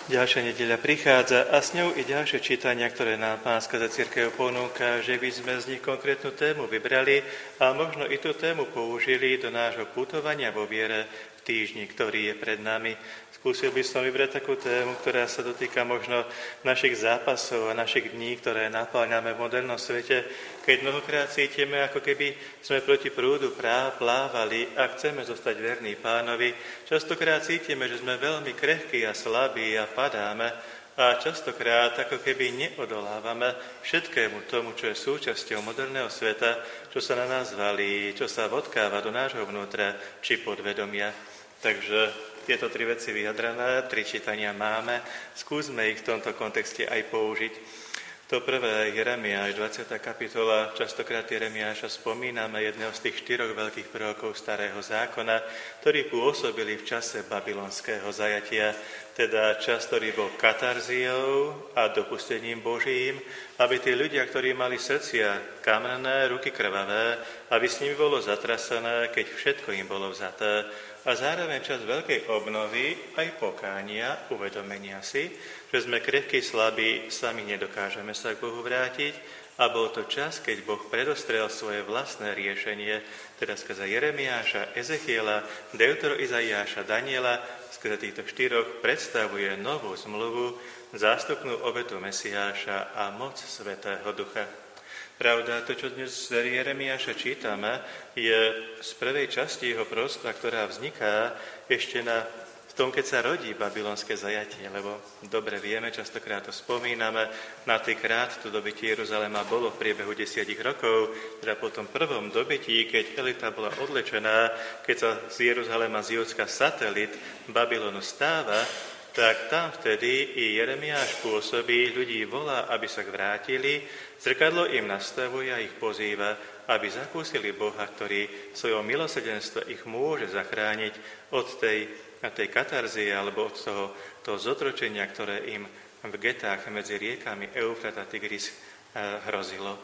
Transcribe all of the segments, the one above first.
Ďalšia nedeľa prichádza a s ňou i ďalšie čítania, ktoré nám Pán skrze cirkev ponúka, že by sme z nich konkrétnu tému vybrali a možno i tú tému použili do nášho putovania vo viere v týždni, ktorý je pred nami. Skúsil by som vybrať takú tému, ktorá sa dotýka možno našich zápasov a našich dní, ktoré napáľame v modernom svete, keď mnohokrát cítime, ako keby sme proti prúdu plávali a chceme zostať verní Pánovi. Častokrát cítime, že sme veľmi krehkí a slabí a padáme a častokrát ako keby neodolávame všetkému tomu, čo je súčasťou moderného sveta, čo sa na nás valí, čo sa vodkáva do nášho vnútra či podvedomia. Takže tieto tri veci vyjadrané, tri čítania máme, skúsme ich v tomto kontexte aj použiť. To prvé, Jeremiáš, 20. kapitola, častokrát Jeremiáša spomíname, jedného z tých 4 veľkých prorokov Starého zákona, ktorí pôsobili v čase babylonského zajatia, teda čas, ktorý bol katarziou a dopustením Božím, aby tí ľudia, ktorí mali srdcia kamenné, ruky krvavé, aby s nimi bolo zatrasené, keď všetko im bolo vzaté, a zároveň čas veľkej obnovy, aj pokánia, uvedomenia si, že sme krehkí, slabí, sami nedokážeme sa k Bohu vrátiť a bol to čas, keď Boh predostrel svoje vlastné riešenie, teda skrze Jeremiáša, Ezechiela, Deutero Izaiáša, Daniela, skrze týchto 4 predstavuje novú zmluvu, zástupnú obetu Mesiáša a moc Svätého Ducha. Pravda, to, čo dnes z Jeremiáša čítame, je z prvej časti jeho proroctva, ktorá vzniká ešte v tom, keď sa rodí babylonské zajatie, lebo dobre vieme, častokrát to spomíname, na týkrát to dobytie Jeruzalema bolo v priebehu 10 rokov, teda po tom prvom dobytí, keď elita bola odlečená, keď sa z Jeruzalema z Judska satelit Babylonu stáva, tak tam vtedy i Jeremiáš pôsobí, ľudí volá, aby sa vrátili, zrkadlo im nastavuje a ich pozýva, aby zakúsili Boha, ktorý svojho milosrdenstva ich môže zachrániť od tej katarzie alebo od toho zotročenia, ktoré im v getách medzi riekami Eufrat a Tigris hrozilo.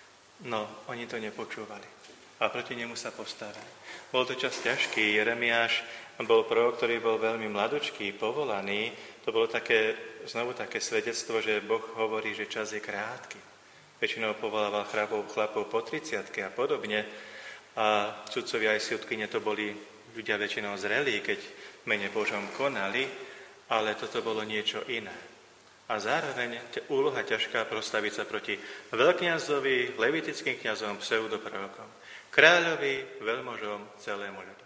No, oni to nepočúvali a proti nemu sa postavili. Bol to čas ťažký, Jeremiáš bol prorok, ktorý bol veľmi mladočký, povolaný. To bolo znovu také svedectvo, že Boh hovorí, že čas je krátky. Väčšinou povolával chlapov po 30-ke a podobne. A sudcovia aj sudkyne to boli ľudia väčšinou zrelí, keď v mene Božom konali, ale toto bolo niečo iné. A zároveň úloha ťažká postaviť sa proti veľkňazovi, levitickým kňazom, pseudoprorokom, kráľovi, veľmožom, celému ľudu.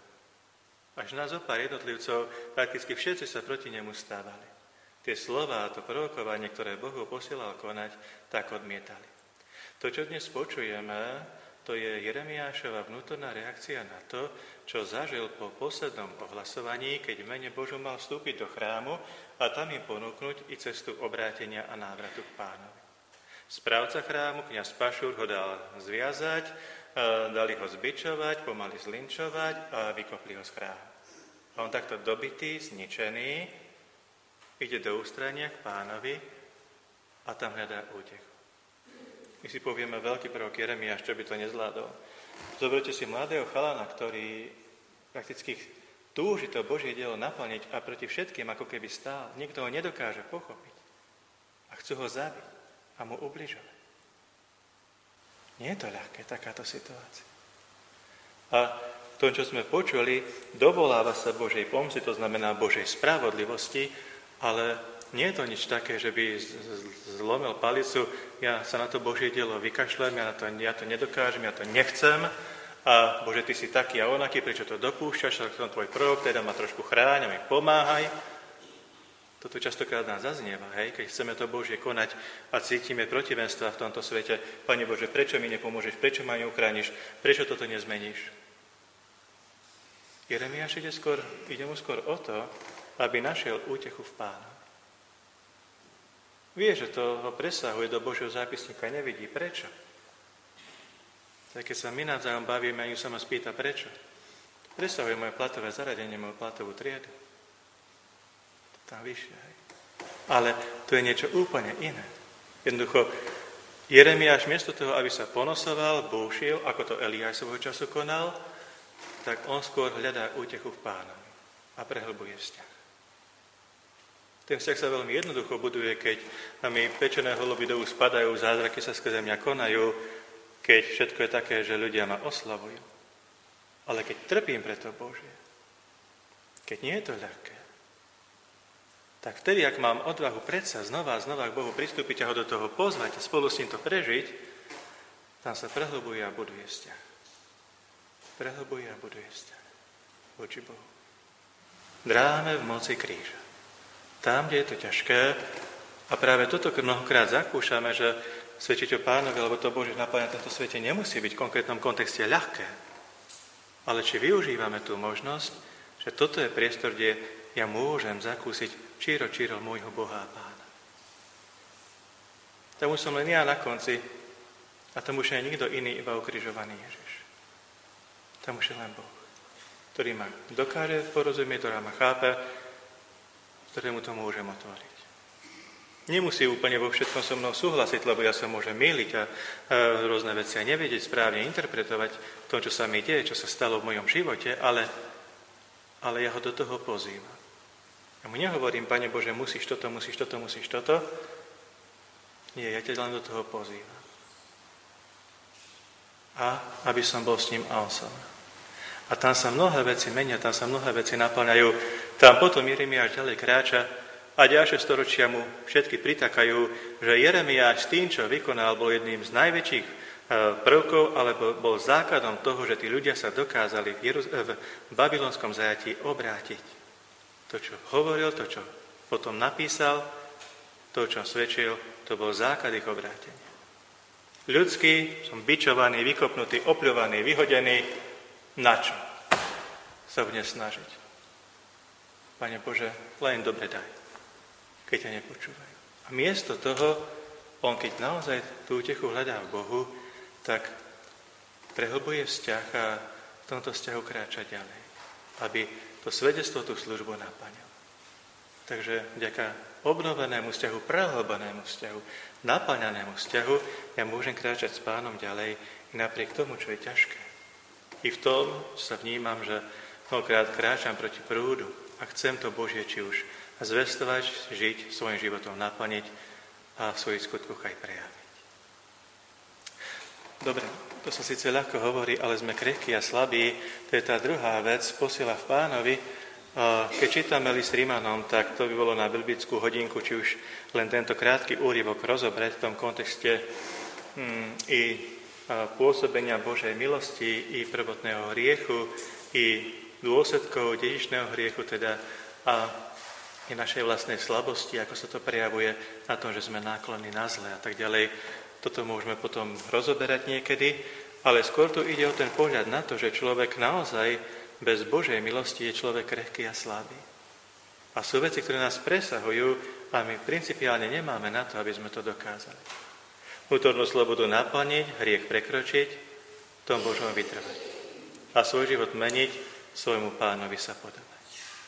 Až na zopár jednotlivcov, prakticky všetci sa proti nemu stávali. Tie slová a to prorokovanie, ktoré Bohu posielal konať, tak odmietali. To, čo dnes počujeme, to je Jeremiášova vnútorná reakcia na to, čo zažil po poslednom ohlasovaní, keď v mene Božom mal vstúpiť do chrámu a tam im ponúknuť i cestu obrátenia a návratu k Pánovi. Správca chrámu, kňaz Pašúr, ho dal zviazať, dali ho zbičovať, pomaly zlinčovať a vykopli ho z chrámu. A on takto dobitý, zničený, ide do ústrania k Pánovi a tam hľadá útechu. My si povieme, veľký prorok Jeremiáš, čo by to nezvládol. Zoberte si mladého chalana, ktorý prakticky túži to Božie dielo naplniť a proti všetkým ako keby stál. Nikto ho nedokáže pochopiť. A chcú ho zabiť a mu ubližovať. Nie je to ľahké, takáto situácia. A to, čo sme počuli, dovoláva sa Božej pomsty, to znamená Božej spravodlivosti, ale nie je to nič také, že by zlomil palicu, ja sa na to Božie dielo vykašľam, ja to nedokážem, ja to nechcem a Bože, ty si taký a onaký, prečo to dopúšťaš, ale som tvoj prorok, teda ma trošku chráň a mi pomáhaj. Toto častokrát nás zaznieva, hej, keď chceme to Božie konať a cítime protivenstva v tomto svete. Pane Bože, prečo mi nepomôžeš, prečo ma neuchrániš, prečo toto nezmeníš? Jeremiáš ide mu skôr o to, aby našiel útechu v Pánovi. Vie, že to ho presahuje do Božieho zápisníka, nevidí prečo. Tak keď sa my navzájom bavíme, a sa ma spýta prečo. Presahuje moje platové zaradenie, moju platovú triedu. Tam vyššie. Hej. Ale to je niečo úplne iné. Jednoducho, Jeremiáš miesto toho, aby sa ponosoval, búšil, ako to Eliáš svojho času konal, tak on skôr hľadá útechu v Pánovi a prehlbuje vzťah. V Ten vzťah sa veľmi jednoducho buduje, keď mi pečené holuby do úst spadajú, zázraky sa skrze mňa konajú, keď všetko je také, že ľudia ma oslavujú. Ale keď trpím pre to Božie, keď nie je to ľahké, tak vtedy, ak mám odvahu predsa znova a znova k Bohu pristúpiť a ho do toho pozvať a spolu s ním to prežiť, tam sa prehlbuje a buduje vzťah. Prehlbuje a buduje vzťah voči Bohu. Dráme v moci kríža. Tam, kde je to ťažké, a práve toto mnohokrát zakúšame, že svedčiť o Pánovi, alebo to Božie napájanie na tomto svete nemusí byť v konkrétnom kontexte ľahké. Ale či využívame tú možnosť, že toto je priestor, kde ja môžem zakúsiť číro môjho Boha a Pána. Tam už som len ja na konci a tam už nie je nikto iný, iba ukrižovaný Ježiš. Tam už je len Boh, ktorý ma dokáže porozumieť, ktorá ma chápe, ktorému to môžem otvoriť. Nemusí úplne vo všetkom so mnou súhlasiť, lebo ja sa môžem mýliť a rôzne veci a nevedieť správne interpretovať to, čo sa mi deje, čo sa stalo v mojom živote, ale ja ho do toho pozývam. Ja mu nehovorím, Pane Bože, musíš toto. Nie, ja ťa len do toho pozývam. A aby som bol s ním a on sa mnou. A tam sa mnohé veci menia, tam sa mnohé veci naplňajú. Tam potom Jeremiáš ďalej kráča a ďalšie storočia mu všetky pritakajú, že Jeremiáš s tým, čo vykonal, bol jedným z najväčších prvkov, alebo bol základom toho, že tí ľudia sa dokázali v babylonskom zajatí obrátiť. To, čo hovoril, to, čo potom napísal, to, čo svedčil, to bol základ ich obrátenia. Ľudský som bičovaný, vykopnutý, opľovaný, vyhodený. Na čo sa budem snažiť? Pane Bože, len dobre daj, keď ťa nepočúvajú. A miesto toho, on keď naozaj tú útechu hľadá v Bohu, tak prehlbuje vzťah a v tomto vzťahu kráča ďalej, aby to svedectvo tú službu naplňalo. Takže vďaka obnovenému vzťahu, prehlbenému vzťahu, naplňanému vzťahu, ja môžem kráčať s Pánom ďalej i napriek tomu, čo je ťažké. I v tom, čo sa vnímam, že mnohokrát kráčam proti prúdu a chcem to Božie či už zvestovať, žiť, svojim životom naplniť a v svojich skutkoch aj prejaviť. Dobre, to sa síce ľahko hovorí, ale sme krehkí a slabí. To je tá druhá vec, posila v Pánovi. Keď čítame list Rimanom, tak to by bolo na biblickú hodinku, či už len tento krátky úryvok rozobrať v tom kontexte i pôsobenia Božej milosti, i prvotného hriechu, i dôsledkov dedičného hriechu, teda a i našej vlastnej slabosti, ako sa to prejavuje na tom, že sme náklonni na zlé a tak ďalej. Toto môžeme potom rozoberať niekedy, ale skôr tu ide o ten pohľad na to, že človek naozaj bez Božej milosti je človek krehký a slabý. A sú veci, ktoré nás presahujú a my principiálne nemáme na to, aby sme to dokázali. Vnútornú slobodu naplniť, hriech prekročiť, v tom Božom vytrvať. A svoj život meniť, svojmu Pánovi sa podobať.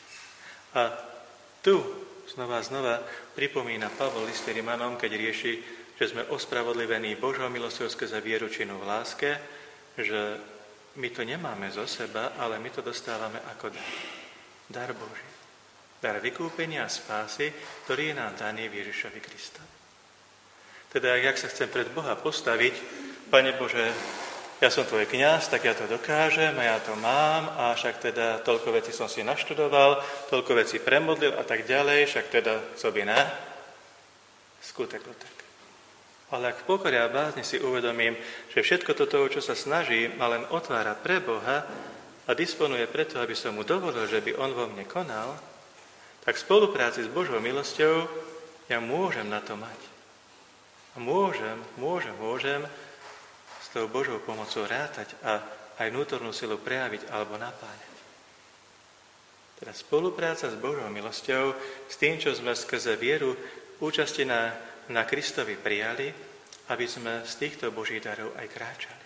A tu znova pripomína Pavol list Rimanom, keď rieši, že sme ospravodlivení Božou milosťou skrze vieru činu v láske, že my to nemáme zo seba, ale my to dostávame ako dar. Dar Boží. Dar vykúpenia a spásy, ktorý je nám daný v Ježišovi Kristovi. Teda, ak sa chcem pred Boha postaviť, Pane Bože, ja som tvoj kňaz, tak ja to dokážem a ja to mám a však teda toľko vecí som si naštudoval, toľko vecí premodlil a tak ďalej, však teda co by ne? Skutek to tak. Ale ak v pokore a bázni si uvedomím, že všetko toto, čo sa snaží, ma len otvára pre Boha a disponuje preto, aby som mu dovolil, že by on vo mne konal, tak v spolupráci s Božou milosťou ja môžem na to mať. A môžem s tou Božou pomocou rátať a aj vnútornú silu prejaviť alebo napáňať. Teda spolupráca s Božou milosťou, s tým, čo sme skrze vieru účasti na Kristovi prijali, aby sme z týchto Božích darov aj kráčali.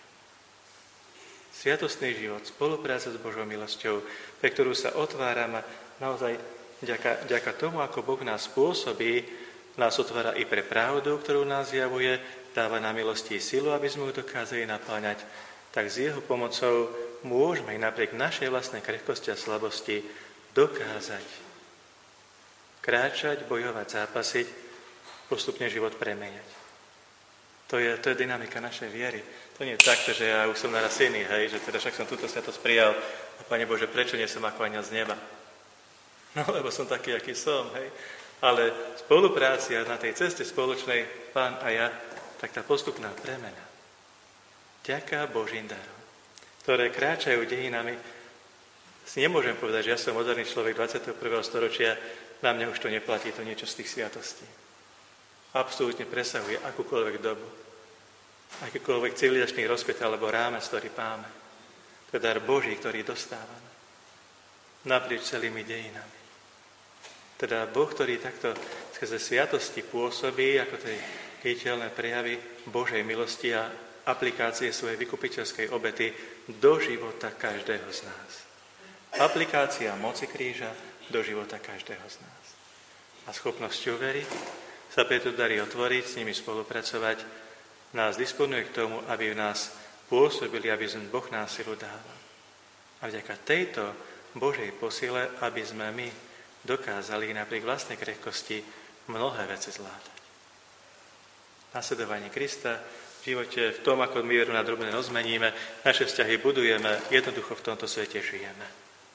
Sviatostný život, spolupráca s Božou milosťou, pre ktorú sa otváram a naozaj vďaka tomu, ako Boh nás pôsobí, nás otvára i pre pravdu, ktorú nás zjavuje, dáva na milosti silu, aby sme ju dokázali napáňať, tak s jeho pomocou môžeme i napriek našej vlastnej krehkosti a slabosti dokázať Kráčať, bojovať, zápasiť, postupne život premeniať. To je dynamika našej viery. To nie je takto, že ja už som naraz iný, hej, že teda však som túto sviatosť prijal a Pane Bože, prečo nie som ako anjel z neba? No, lebo som taký, aký som, hej. Ale spolupráci a na tej ceste spoločnej, Pán a ja, tak tá postupná premena. Ďaká Božím darom, ktoré kráčajú dejinami. Si nemôžem povedať, že ja som moderný človek 21. storočia, na mňa už to neplatí, to niečo z tých sviatostí. Absolútne presahuje akúkoľvek dobu, akýkoľvek civilizačný rozkvet alebo rámec, ktorý máme. To je dar Boží, ktorý dostávame naprieč celými dejinami. Teda Boh, ktorý takto skrze sviatosti pôsobí ako tie viditeľné prejavy Božej milosti a aplikácie svojej vykupiteľskej obety do života každého z nás. Aplikácia moci kríža do života každého z nás. A schopnosťou veriť sa preto darí otvoriť, s nimi spolupracovať, nás disponuje k tomu, aby v nás pôsobili, aby sme Boh nám silu dával. A vďaka tejto Božej posile, aby sme my dokázali napriek vlastnej krehkosti mnohé veci zvládať. Nasledovanie Krista v živote, v tom, ako my vieru na drobné rozmeníme, naše vzťahy budujeme, jednoducho v tomto svete žijeme.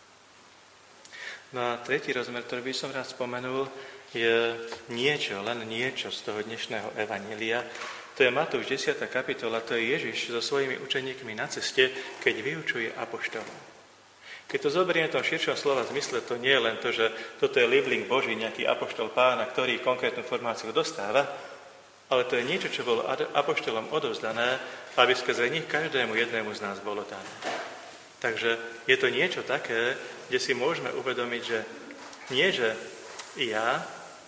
No a tretí rozmer, ktorý by som rád spomenul, je niečo, len niečo z toho dnešného evanjelia. To je Matúš 10. kapitola, to je Ježiš so svojimi učeníkmi na ceste, keď vyučuje apoštolov. Keď to zoberieme v tom širšom slova zmysle, to nie je len to, že toto je libling Boží, nejaký apoštol Pána, ktorý konkrétnu formáciu dostáva, ale to je niečo, čo bolo apoštolom odovzdané, aby skrze nich každému jednému z nás bolo dané. Takže je to niečo také, kde si môžeme uvedomiť, že nie, že ja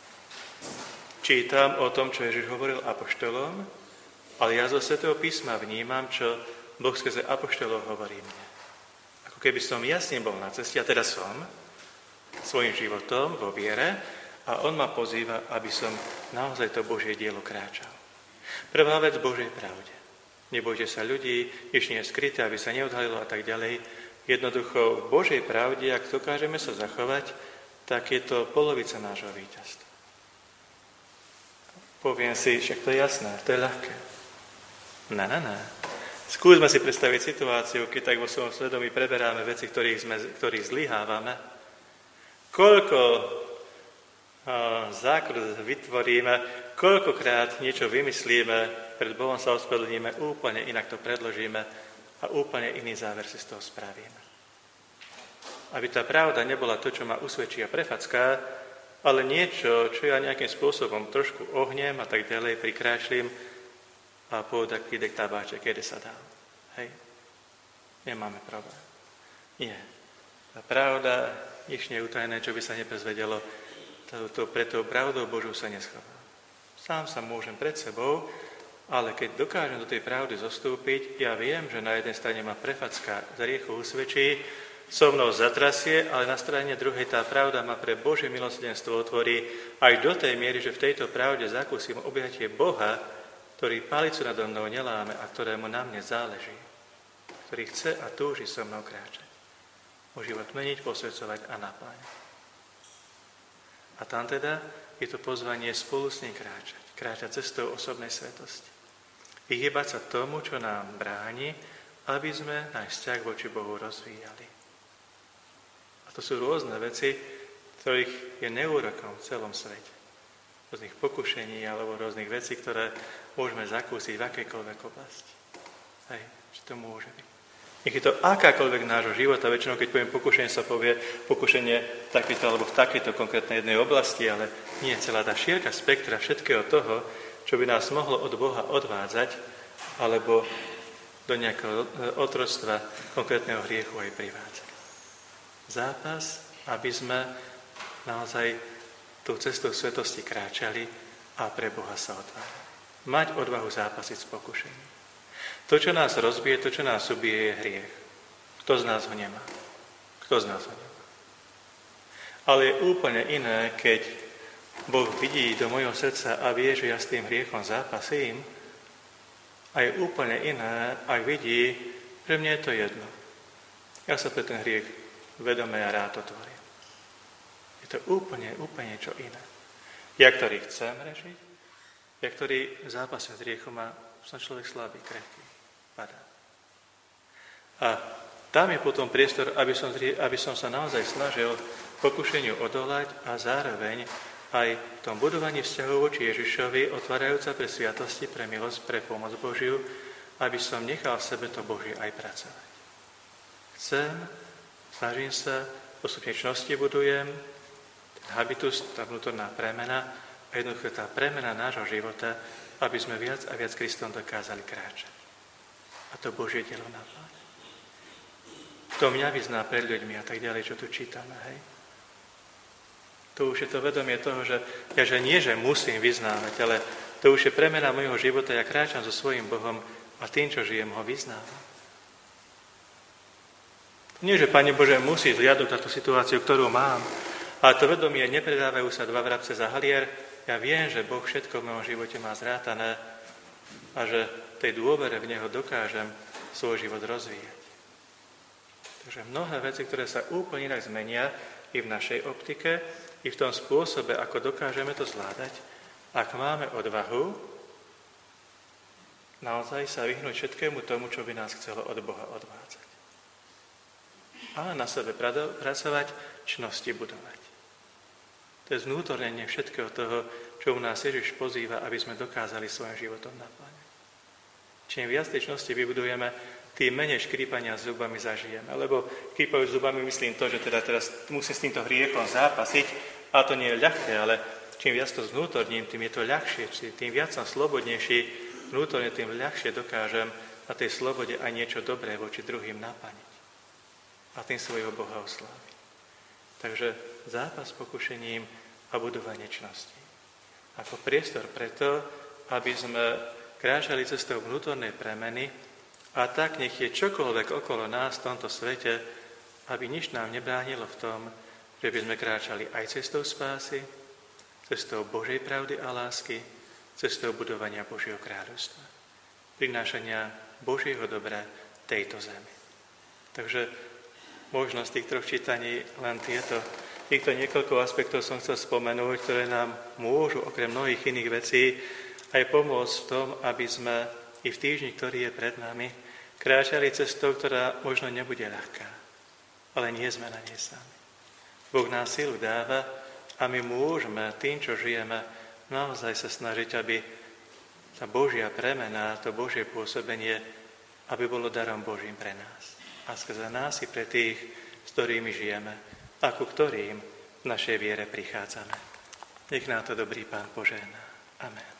čítam o tom, čo Ježiš hovoril apoštolom, ale ja zo Svätého písma vnímam, čo Boh skrze apoštolov hovorí mne. Ako keby som jasne bol na ceste, a teraz som, svojím životom vo viere, a on ma pozýva, aby som naozaj to Božie dielo kráčal. Prvá vec v Božej pravde. Nebojte sa ľudí, nič nie je skryté, aby sa neodhalilo a tak ďalej. Jednoducho v Božej pravde, ak dokážeme sa zachovať, tak je to polovica nášho víťazstva. Poviem si, však to je jasné, to je ľahké. Ne. Skúsme si predstaviť situáciu, keď tak vo svojom svedomí preberáme veci, ktorých zlyhávame. Koľko zákrut vytvoríme, koľkokrát niečo vymyslíme, pred Bohom sa ospravedlníme, úplne inak to predložíme a úplne iný záver si z toho spravíme. Aby tá pravda nebola to, čo ma usvedčí a prefacká, ale niečo, čo ja nejakým spôsobom trošku ohnem a tak ďalej prikrášlim a povedať, kýdek tabáček, kedy sa dá. Hej? Nemáme problém. Nie. Tá pravda, nič nie je utajené, čo by sa neprezvedelo, pred tou pravdou Božou sa neschová. Sám sa môžem pred sebou, ale keď dokážem do tej pravdy zostúpiť, ja viem, že na jednej strane ma prefacká z hriechu usvedčí, so mnou zatrasie, ale na strane druhej tá pravda ma pre Božie milosrdenstvo otvorí aj do tej miery, že v tejto pravde zakúsim objatie Boha, ktorý palicu nado mnou neláme a ktorému na mne záleží, ktorý chce a túži so mnou kráčať. Môj život meniť, posvedcovať a napájať. A tam teda je to pozvanie spolu s ním kráčať cestou osobnej svetosti. Vyhýbať sa tomu, čo nám bráni, aby sme náš vzťah voči Bohu rozvíjali. A to sú rôzne veci, ktorých je neúrokom v celom svete. Rôznych pokušení alebo rôznych vecí, ktoré môžeme zakúsiť v akejkoľvek oblasti. Hej, či to môže byť. Nech je to akákoľvek nášho života, väčšinou keď poviem pokušenie, sa povie pokušenie v takejto alebo v takejto konkrétnej jednej oblasti, ale nie celá tá šírka spektra všetkého toho, čo by nás mohlo od Boha odvádzať, alebo do nejakého otroctva konkrétneho hriechu aj privádzať. Zápas, aby sme naozaj tou cestou svetosti kráčali a pre Boha sa otvárali. Mať odvahu zápasiť s pokušením. To, čo nás rozbije, to, čo nás ubije, je hriech. Kto z nás ho nemá? Kto z nás ho nemá? Ale je úplne iné, keď Boh vidí do mojho srdca a vie, že ja s tým hriechom zápasím, a je úplne iné, ak vidí, že mne je to jedno. Ja sa pre ten hriech vedome a rád otvorím. Je Je to úplne čo iné. Ja, ktorý chcem režiť, ja, ktorý v zápase s hriechom a som človek slabý, krehký, padá. A tam je potom priestor, aby som sa naozaj snažil pokušeniu odolať a zároveň aj v tom budovaní vzťahov voči Ježišovi, otvárajúca pre sviatosti, pre milosť, pre pomoc Božiu, aby som nechal v sebe to Božie aj pracovať. Snažím sa, postupne čnosti budujem, ten habitus, tá vnútorná premena a jednoducho tá premena nášho života, aby sme viac a viac Kristom dokázali kráčať. A to Božie dielo naplňa. To mňa vyzná pred ľuďmi a tak ďalej, čo tu čítame, hej. To už je to vedomie toho, že nie, že musím vyznávať, ale to už je premena môjho života, ja kráčam so svojím Bohom a tým, čo žijem, ho vyznávam. Nie, že Pane Bože, musí zliadnúť táto situáciu, ktorú mám, ale to vedomie, nepredávajú sa dva vrabce za halier, ja viem, že Boh všetko v mojom živote má zrátané a že tej dôvere v Neho dokážem svoj život rozvíjať. Takže mnohé veci, ktoré sa úplne inak zmenia i v našej optike, i v tom spôsobe, ako dokážeme to zvládať, ak máme odvahu naozaj sa vyhnúť všetkému tomu, čo by nás chcelo od Boha odvádzať. A na sebe pracovať, čnosti budovať. To je zvnútornenie všetkého toho, čo u nás Ježiš pozýva, aby sme dokázali svojim životom naplňať. Čím viac tej čnosti vybudujeme, tým menej škrípania s zubami zažijeme. Lebo škrípajú s zubami myslím to, že teda teraz musím s týmto hriechom zápasiť, a to nie je ľahké, ale čím viac to zvnútorním, tým je to ľahšie. Tým viac som slobodnejší vnútorne, tým ľahšie dokážem na tej slobode aj niečo dobré voči druhým naplniť. A tým svojho Boha osláviť. Takže zápas s pokušením a budovanie čnosti. Ako priestor preto, aby sme kráčali cestou vnútornej premeny, a tak nech je čokoľvek okolo nás v tomto svete, aby nič nám nebránilo v tom, že by sme kráčali aj cestou spásy, cestou Božej pravdy a lásky, cestou budovania Božieho kráľovstva. Prinášania Božieho dobra tejto zemi. Takže možnosť tých troch čítaní len týchto niekoľko aspektov som chcel spomenúť, ktoré nám môžu, okrem mnohých iných vecí, aj pomôcť v tom, aby sme i v týždni, ktorý je pred nami, kráčali cestou, ktorá možno nebude ľahká, ale nie sme na nej sami. Boh nám silu dáva a my môžeme tým, čo žijeme, naozaj sa snažiť, aby tá Božia premena, to Božie pôsobenie, aby bolo darom Božím pre nás. A skrze nás i pre tých, s ktorými žijeme a ku ktorým v našej viere prichádzame. Nech nám to dobrý Pán požehná. Amen.